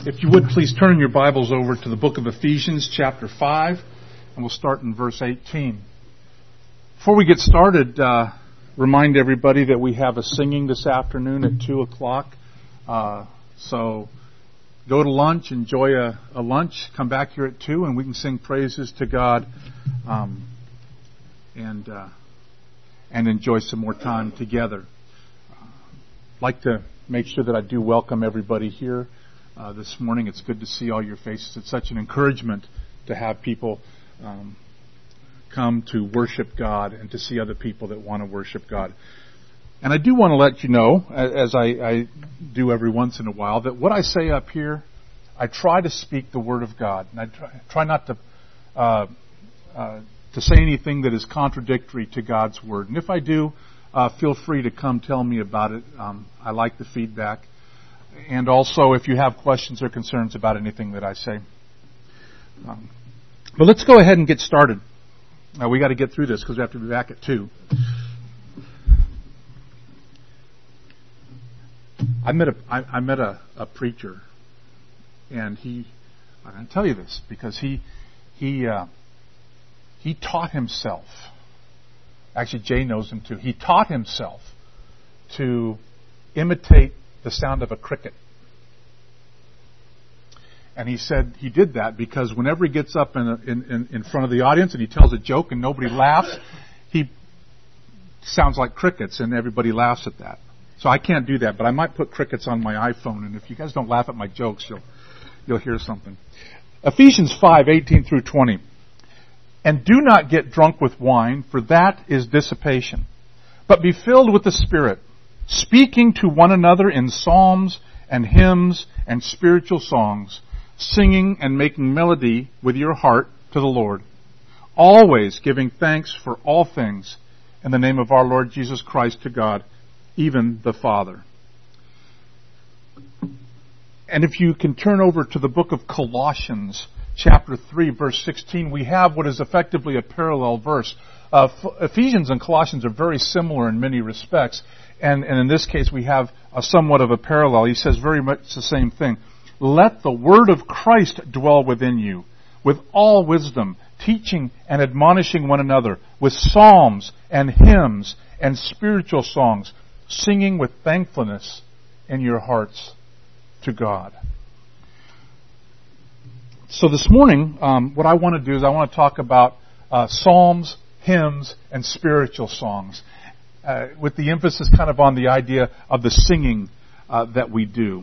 If you would, please turn your Bibles over to the book of Ephesians, chapter 5, and we'll start in verse 18. Before we get started, remind everybody that we have a singing this afternoon at 2 o'clock. So go to lunch, enjoy a lunch, come back here at 2, and we can sing praises to God and enjoy some more time together. I'd like to make sure that I do welcome everybody here this morning. It's good to see all your faces. It's such an encouragement to have people come to worship God and to see other people that want to worship God. And I do want to let you know, as I do every once in a while, that what I say up here, I try to speak the Word of God. And I try not to say anything that is contradictory to God's Word. And if I do, feel free to come tell me about it. I like the feedback. And also, if you have questions or concerns about anything that I say. But let's go ahead and get started. We got to get through this because we have to be back at 2. I met a preacher, and I'm going to tell you this because he taught himself. Actually, Jay knows him too. He taught himself to imitate the sound of a cricket. And he said he did that because whenever he gets up in front of the audience and he tells a joke and nobody laughs, he sounds like crickets and everybody laughs at that. So I can't do that, but I might put crickets on my iPhone, and if you guys don't laugh at my jokes, you'll hear something. Ephesians 5:18 through 20. And do not get drunk with wine, for that is dissipation, but be filled with the Spirit, speaking to one another in psalms and hymns and spiritual songs, singing and making melody with your heart to the Lord, always giving thanks for all things in the name of our Lord Jesus Christ to God, even the Father. And if you can turn over to the book of Colossians, chapter 3, verse 16, we have what is effectively a parallel verse. Ephesians and Colossians are very similar in many respects. And in this case, we have somewhat of a parallel. He says very much the same thing. Let the word of Christ dwell within you, with all wisdom, teaching and admonishing one another, with psalms and hymns and spiritual songs, singing with thankfulness in your hearts to God. So this morning, what I want to do is I want to talk about psalms, hymns, and spiritual songs, with the emphasis kind of on the idea of the singing that we do.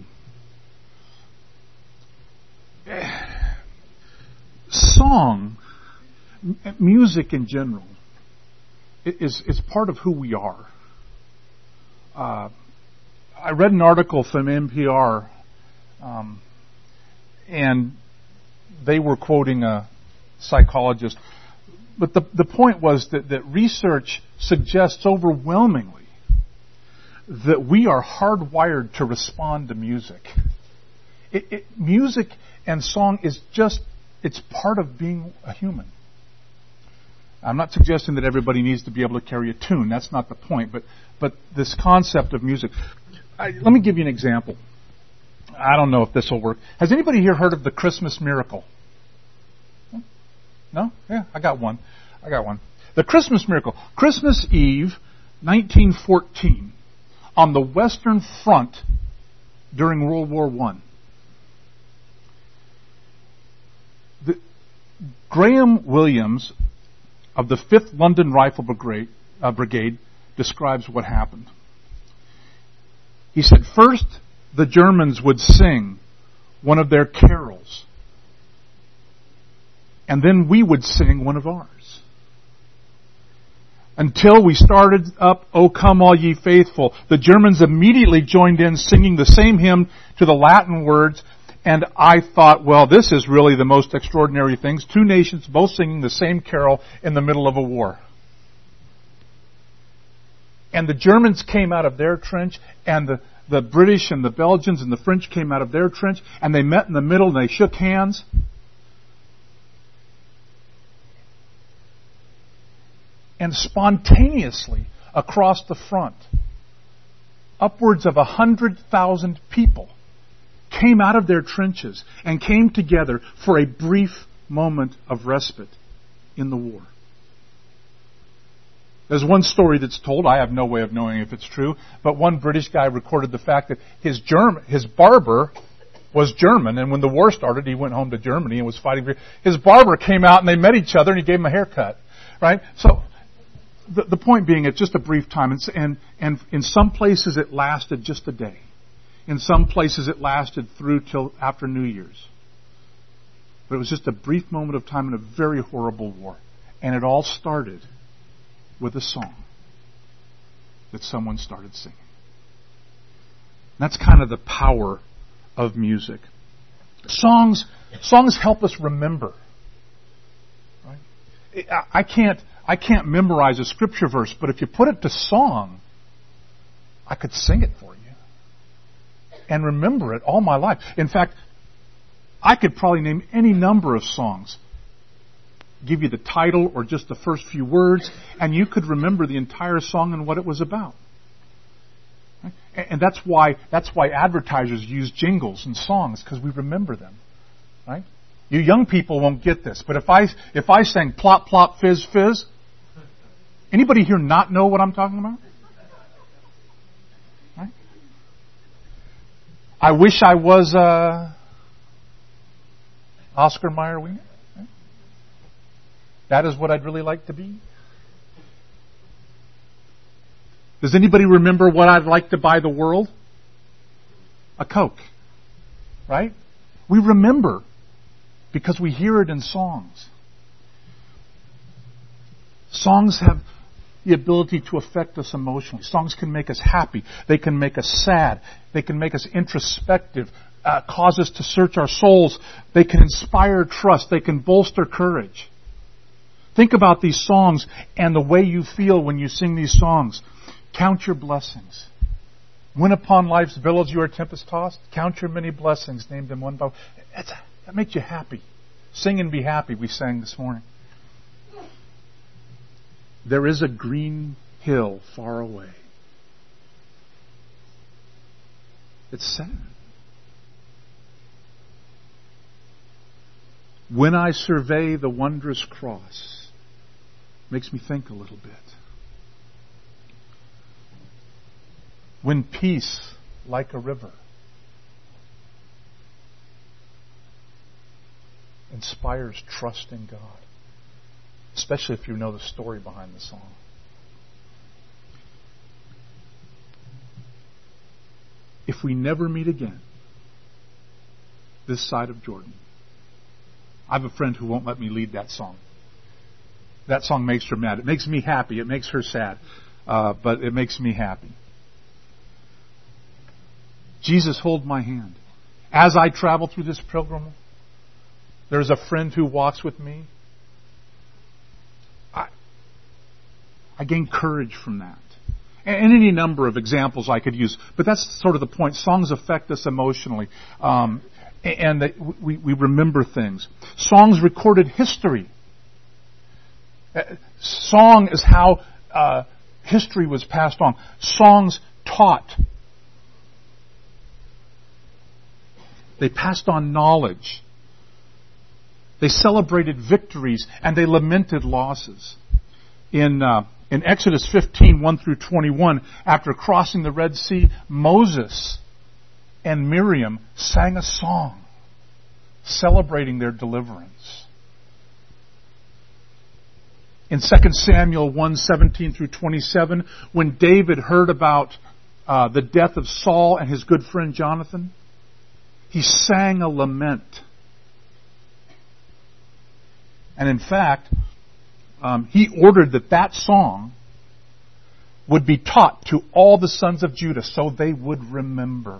Song, music in general, is part of who we are. I read an article from NPR, and they were quoting a psychologist. But the point was that research suggests overwhelmingly that we are hardwired to respond to music. Music and song is it's part of being a human. I'm not suggesting that everybody needs to be able to carry a tune. That's not the point. But this concept of music. Let me give you an example. I don't know if this will work. Has anybody here heard of the Christmas Miracle? No? Yeah, I got one. The Christmas Miracle. Christmas Eve, 1914, on the Western Front during World War I. Graham Williams of the 5th London Rifle Brigade describes what happened. He said, first, the Germans would sing one of their carols, and then we would sing one of ours. Until we started up, O Come All Ye Faithful, the Germans immediately joined in singing the same hymn to the Latin words, and I thought, well, this is really the most extraordinary things. Two nations both singing the same carol in the middle of a war. And the Germans came out of their trench, and the British and the Belgians and the French came out of their trench, and they met in the middle and they shook hands. And spontaneously across the front, upwards of 100,000 people came out of their trenches and came together for a brief moment of respite in the war. There's one story that's told, I have no way of knowing if it's true, but one British guy recorded the fact that his barber was German, and when the war started, he went home to Germany and was fighting. His barber came out and they met each other and he gave him a haircut. Right? So, the point being, it's just a brief time, and in some places it lasted just a day. In some places it lasted through till after New Year's. But it was just a brief moment of time in a very horrible war. And it all started with a song that someone started singing. That's kind of the power of music. Songs help us remember. Right? I can't memorize a scripture verse, but if you put it to song, I could sing it for you and remember it all my life. In fact, I could probably name any number of songs, give you the title or just the first few words, and you could remember the entire song and what it was about. And that's why advertisers use jingles and songs, because we remember them. Right? You young people won't get this, but if I sang plop plop fizz fizz, anybody here not know what I'm talking about? Right? I wish I was Oscar Mayer Wiener. Right? That is what I'd really like to be. Does anybody remember what I'd like to buy the world? A Coke. Right? We remember because we hear it in songs. Songs have the ability to affect us emotionally. Songs can make us happy. They can make us sad. They can make us introspective, cause us to search our souls. They can inspire trust. They can bolster courage. Think about these songs and the way you feel when you sing these songs. Count your blessings. When upon life's billows you are tempest tossed, count your many blessings, named in one bow. That makes you happy. Sing and be happy, we sang this morning. There is a green hill far away. It's sad. When I survey the wondrous cross, makes me think a little bit. When peace, like a river, inspires trust in God, especially if you know the story behind the song. If we never meet again, this side of Jordan, I have a friend who won't let me lead that song. That song makes her mad. It makes me happy. It makes her sad. But it makes me happy. Jesus, hold my hand. As I travel through this pilgrim, there's a friend who walks with me. I gain courage from that. And any number of examples I could use. But that's sort of the point. Songs affect us emotionally. And we remember things. Songs recorded history. Song is how history was passed on. Songs taught. They passed on knowledge. They celebrated victories and they lamented losses. In Exodus 15, 1 through 21, after crossing the Red Sea, Moses and Miriam sang a song celebrating their deliverance. In 2 Samuel 1, 17 through 27, when David heard about the death of Saul and his good friend Jonathan, he sang a lament. And in fact, he ordered that song would be taught to all the sons of Judah so they would remember.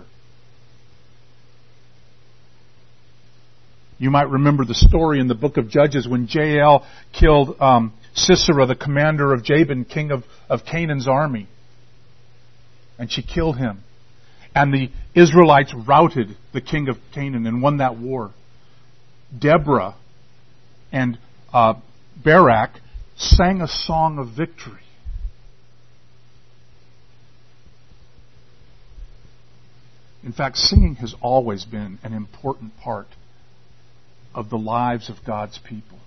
You might remember the story in the book of Judges when Jael killed Sisera, the commander of Jabin, king of Canaan's army. And she killed him. And the Israelites routed the king of Canaan and won that war. Deborah and Barak sang a song of victory. In fact, singing has always been an important part of the lives of God's people.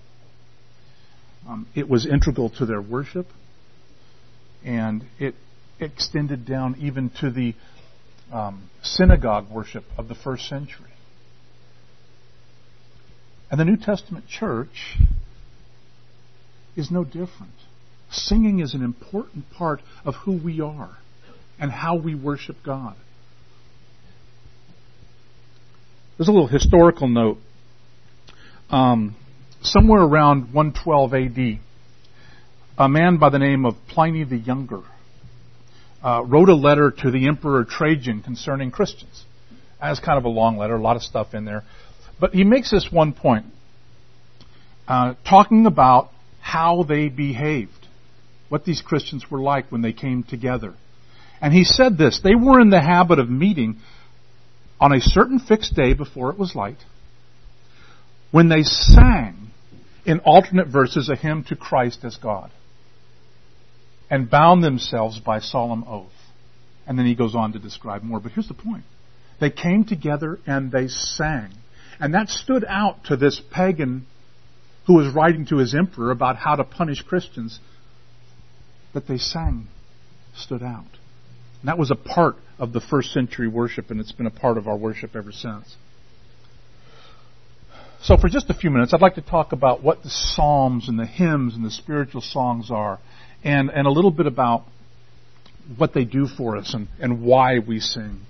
It was integral to their worship, and it extended down even to the synagogue worship of the first century. And the New Testament church is no different. Singing is an important part of who we are and how we worship God. There's a little historical note. Somewhere around 112 AD, a man by the name of Pliny the Younger wrote a letter to the Emperor Trajan concerning Christians. It's kind of a long letter, a lot of stuff in there. But he makes this one point, talking about how they behaved, what these Christians were like when they came together. And he said this: they were in the habit of meeting on a certain fixed day before it was light, when they sang in alternate verses a hymn to Christ as God, and bound themselves by solemn oath. And then he goes on to describe more. But here's the point. They came together and they sang. And that stood out to this pagan who was writing to his emperor about how to punish Christians. That they sang stood out. And that was a part of the first century worship, and it's been a part of our worship ever since. So for just a few minutes, I'd like to talk about what the psalms and the hymns and the spiritual songs are, and a little bit about what they do for us and why we sing.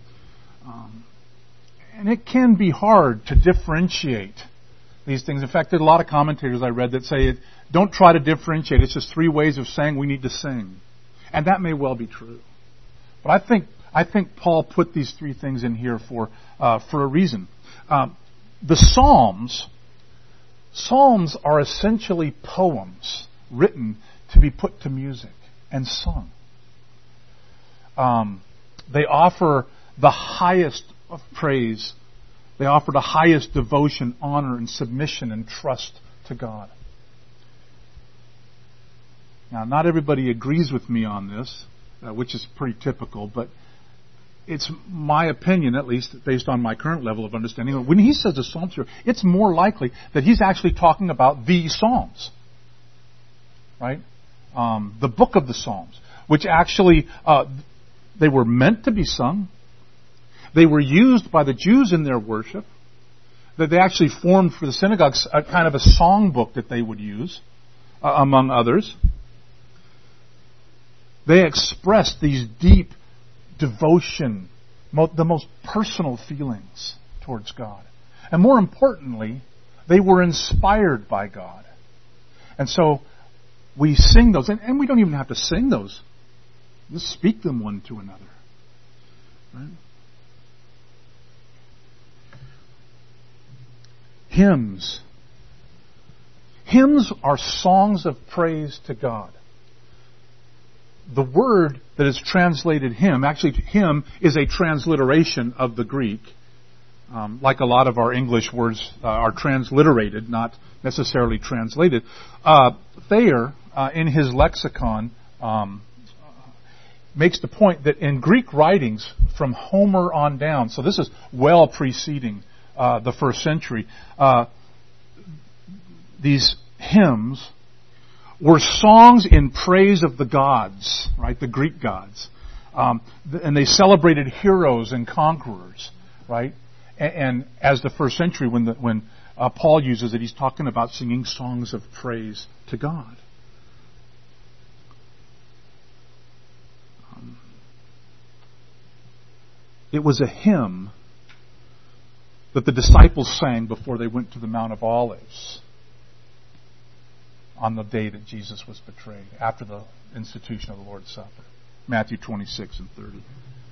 And it can be hard to differentiate these things. In fact, there's a lot of commentators I read that say, don't try to differentiate. It's just three ways of saying we need to sing. And that may well be true. But I think Paul put these three things in here for a reason. The Psalms are essentially poems written to be put to music and sung. They offer the highest of praise. They offer the highest devotion, honor, and submission and trust to God. Now, not everybody agrees with me on this, which is pretty typical, but it's my opinion, at least based on my current level of understanding. When he says the Psalms here, it's more likely that he's actually talking about the Psalms, right? The book of the Psalms, which actually they were meant to be sung. They were used by the Jews in their worship. That they actually formed for the synagogues a kind of a songbook that they would use, among others. They expressed these deep devotion, the most personal feelings towards God. And more importantly, they were inspired by God. And so we sing those, and we don't even have to sing those. Just speak them one to another. Right? Hymns. Hymns are songs of praise to God. The word that is translated hymn, actually hymn is a transliteration of the Greek. Like a lot of our English words are transliterated, not necessarily translated. Thayer, in his lexicon, makes the point that in Greek writings from Homer on down, so this is well preceding the first century, these hymns were songs in praise of the gods, right? The Greek gods. And they celebrated heroes and conquerors, right? And as the first century, when Paul uses it, he's talking about singing songs of praise to God. It was a hymn that the disciples sang before they went to the Mount of Olives on the day that Jesus was betrayed, after the institution of the Lord's Supper. Matthew 26 and 30.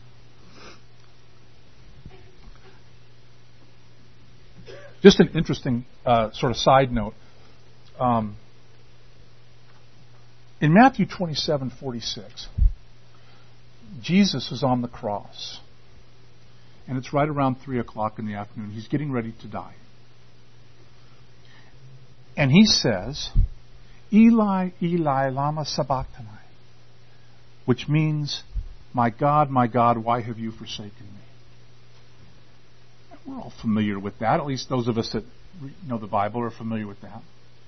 Just an interesting sort of side note. In Matthew 27:46, Jesus is on the cross. And it's right around 3 o'clock in the afternoon. He's getting ready to die. And he says, Eli, Eli, lama sabachthani, which means, my God, why have you forsaken me? We're all familiar with that. At least those of us that know the Bible are familiar with that.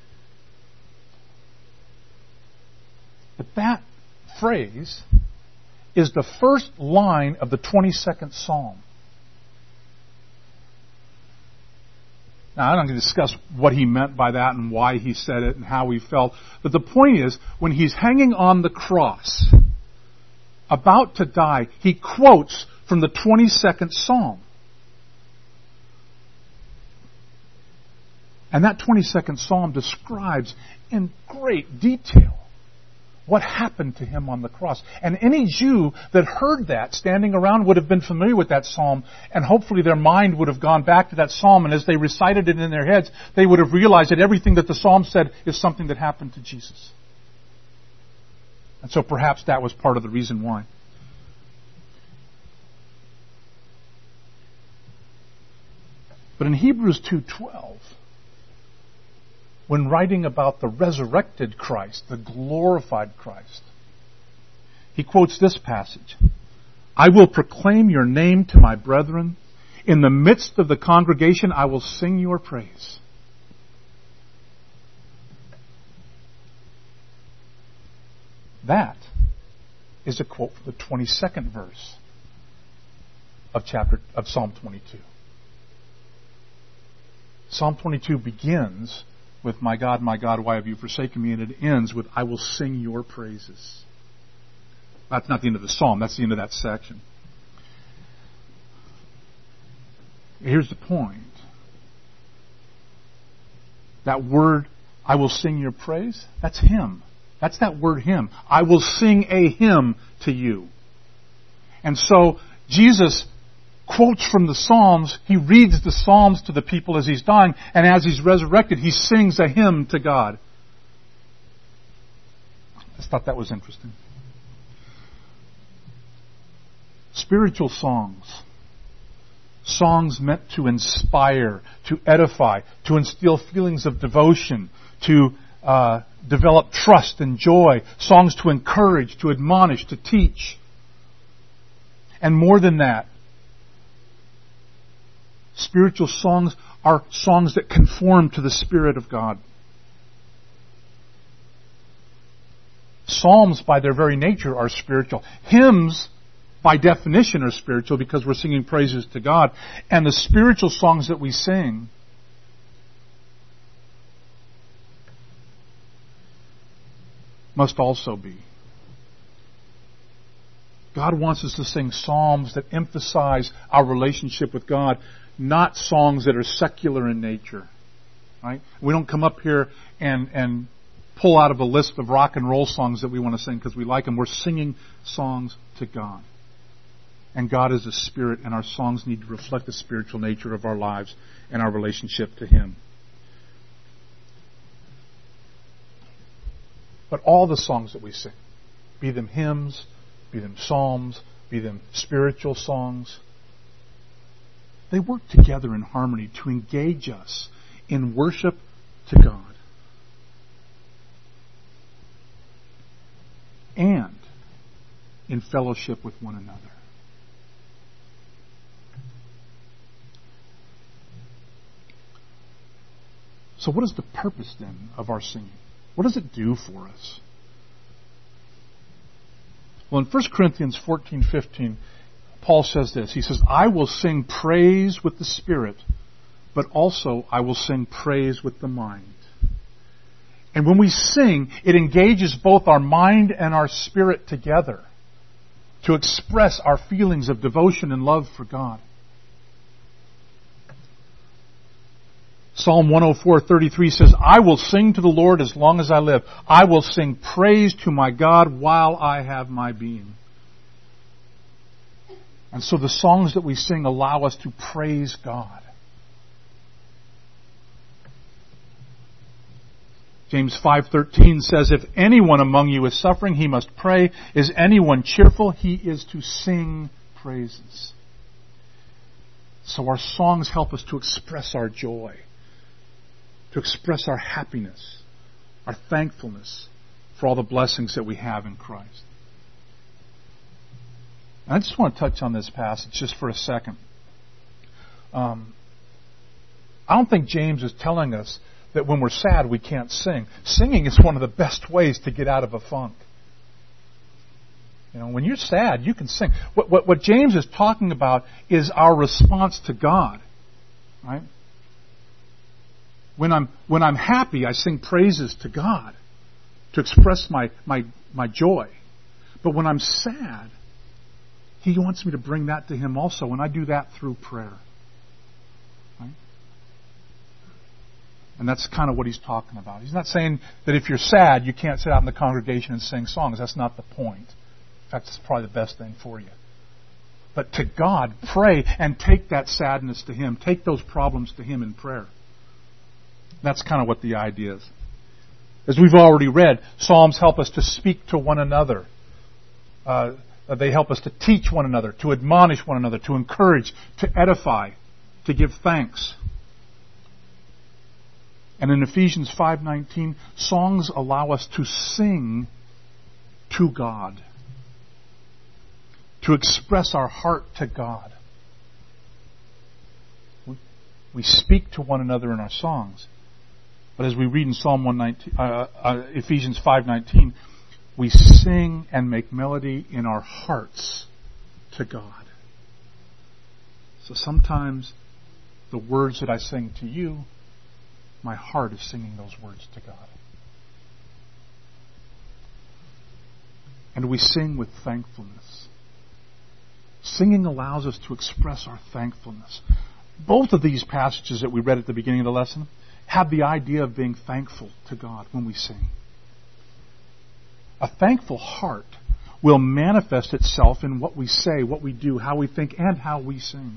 But that phrase is the first line of the 22nd Psalm. Now, I'm not going to discuss what he meant by that and why he said it and how he felt. But the point is, when he's hanging on the cross, about to die, he quotes from the 22nd Psalm. And that 22nd Psalm describes in great detail what happened to him on the cross. And any Jew that heard that standing around would have been familiar with that psalm, and hopefully their mind would have gone back to that psalm, and as they recited it in their heads, they would have realized that everything that the psalm said is something that happened to Jesus. And so perhaps that was part of the reason why. But in Hebrews 2:12, when writing about the resurrected Christ, the glorified Christ, he quotes this passage: I will proclaim your name to my brethren. In the midst of the congregation, I will sing your praise. That is a quote from the 22nd verse of Psalm 22. Psalm 22 begins with, my God, why have you forsaken me? And it ends with, I will sing your praises. That's not the end of the psalm. That's the end of that section. Here's the point. That word, I will sing your praise, that's hymn. That's that word hymn. I will sing a hymn to you. And so Jesus quotes from the Psalms. He reads the Psalms to the people as he's dying, and as he's resurrected, he sings a hymn to God. I just thought that was interesting. Spiritual songs. Songs meant to inspire, to edify, to instill feelings of devotion, to develop trust and joy. Songs to encourage, to admonish, to teach. And more than that, spiritual songs are songs that conform to the Spirit of God. Psalms, by their very nature, are spiritual. Hymns, by definition, are spiritual because we're singing praises to God. And the spiritual songs that we sing must also be. God wants us to sing psalms that emphasize our relationship with God, not songs that are secular in nature. Right? We don't come up here and pull out of a list of rock and roll songs that we want to sing because we like them. We're singing songs to God. And God is a spirit, and our songs need to reflect the spiritual nature of our lives and our relationship to Him. But all the songs that we sing, be them hymns, be them psalms, be them spiritual songs, they work together in harmony to engage us in worship to God. And in fellowship with one another. So what is the purpose then of our singing? What does it do for us? Well, in 1 Corinthians 14:15, Paul says this. He says, I will sing praise with the Spirit, but also I will sing praise with the mind. And when we sing, it engages both our mind and our spirit together to express our feelings of devotion and love for God. Psalm 104:33 says, I will sing to the Lord as long as I live. I will sing praise to my God while I have my being. And so the songs that we sing allow us to praise God. James 5:13 says, if anyone among you is suffering, he must pray. Is anyone cheerful? He is to sing praises. So our songs help us to express our joy, to express our happiness, our thankfulness for all the blessings that we have in Christ. And I just want to touch on this passage just for a second. I don't think James is telling us that when we're sad we can't sing. Singing is one of the best ways to get out of a funk. When you're sad, you can sing. What James is talking about is our response to God. Right? When I'm happy, I sing praises to God to express my joy. But when I'm sad, He wants me to bring that to Him also, and I do that through prayer. Right? And that's kind of what he's talking about. He's not saying that if you're sad, you can't sit out in the congregation and sing songs. That's not the point. In fact, it's probably the best thing for you. But to God, pray and take that sadness to Him. Take those problems to Him in prayer. That's kind of what the idea is. As we've already read, Psalms help us to speak to one another. They help us to teach one another, to admonish one another, to encourage, to edify, to give thanks. And in Ephesians 5:19, songs allow us to sing to God, to express our heart to God. We speak to one another in our songs. But as we read in Ephesians 5:19, we sing and make melody in our hearts to God. So sometimes the words that I sing to you, my heart is singing those words to God. And we sing with thankfulness. Singing allows us to express our thankfulness. Both of these passages that we read at the beginning of the lesson have the idea of being thankful to God when we sing. A thankful heart will manifest itself in what we say, what we do, how we think, and how we sing.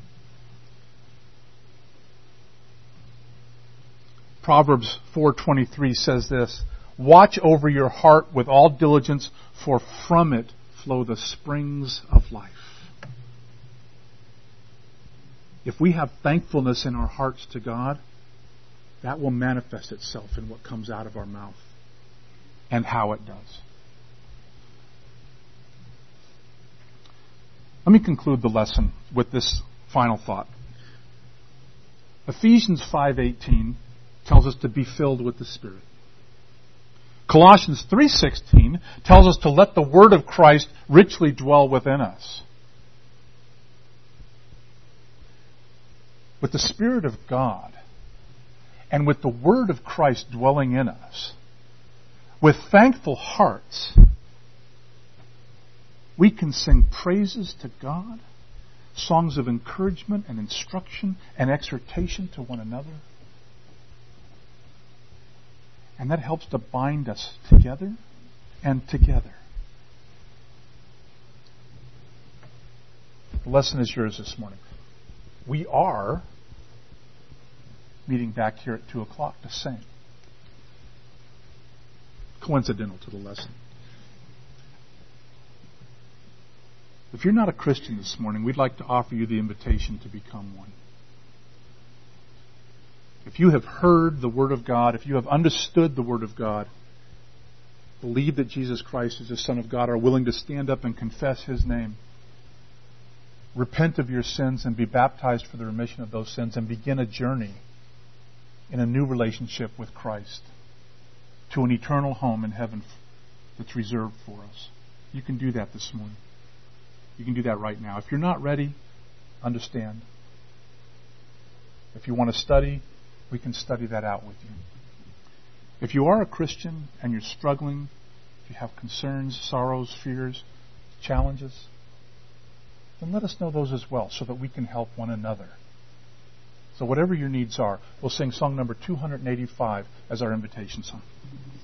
Proverbs 4:23 says this, "Watch over your heart with all diligence, for from it flow the springs of life." If we have thankfulness in our hearts to God, that will manifest itself in what comes out of our mouth and how it does. Let me conclude the lesson with this final thought. Ephesians 5:18 tells us to be filled with the Spirit. Colossians 3:16 tells us to let the Word of Christ richly dwell within us. With the Spirit of God and with the Word of Christ dwelling in us, with thankful hearts, we can sing praises to God, songs of encouragement and instruction and exhortation to one another. And that helps to bind us together and together. The lesson is yours this morning. We are meeting back here at 2 o'clock to sing. Coincidental to the lesson. If you're not a Christian this morning, we'd like to offer you the invitation to become one. If you have heard the Word of God, if you have understood the Word of God, believe that Jesus Christ is the Son of God, are willing to stand up and confess His name, repent of your sins and be baptized for the remission of those sins, and begin a journey in a new relationship with Christ to an eternal home in heaven that's reserved for us. You can do that this morning. You can do that right now. If you're not ready, understand. If you want to study, we can study that out with you. If you are a Christian and you're struggling, if you have concerns, sorrows, fears, challenges, then let us know those as well so that we can help one another. So whatever your needs are, we'll sing song number 285 as our invitation song.